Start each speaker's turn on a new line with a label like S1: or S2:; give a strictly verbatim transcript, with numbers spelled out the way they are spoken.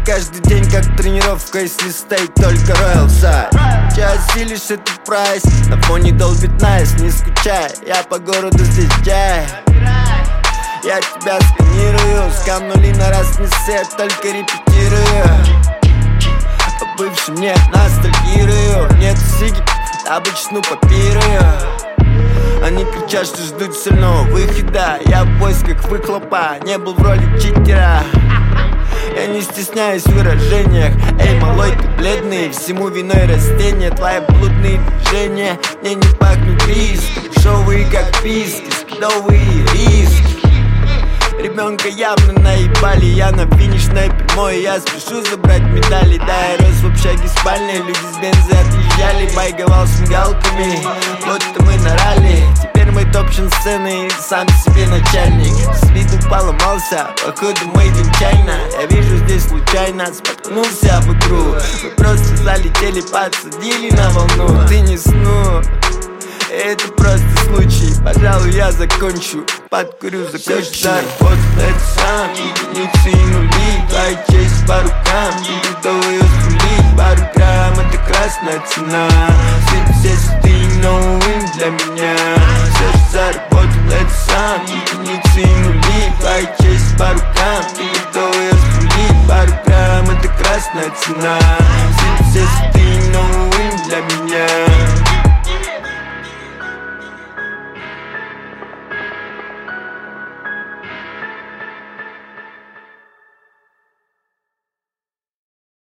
S1: каждый день как тренировка, если стоит только Royal Side. Че осилишь этот прайс, на фоне долбит найс. Не скучай, я по городу здесь джай. Я тебя сканирую, сканули на раз не сет, только репетирую. По бывшим не ностальгирую, нет сиги, обычно попирую. Они кричат, что ждут сильного выхода. Я в поисках выхлопа, не был в роли читера. Я не стесняюсь в выражениях. Эй, малой, ты бледный, всему виной растения. Твои блудные движения мне не пахнут риском. Шоуы как писки, скидовые риски. Ребенка явно наебали, я на финишной прямой. Я спешу забрать медали, да, я рос в общаге спальной. Люди с бензы отъезжали, байговал с мигалками. Вот-то мы на ралли, теперь мы топчем сцены и сам себе начальник. С виду поломался, походу мой день чайна. Я вижу здесь случайно, споткнулся об игру. Мы просто залетели, подсадили на волну. Ты не снул, это просто случай, пожалуй, я закончу, подкурю, закончу. Все, заработал, это сам, единицы и нули. Твоя честь по рукам, не готовы ее скулить. Пару грамм, это красная цена. Все все новым для меня. Все, что заработал, это сам, единицы и нули. Твоя честь по рукам, не готовы ее скулить. Пару грамм, это красная цена. Все все новым для меня.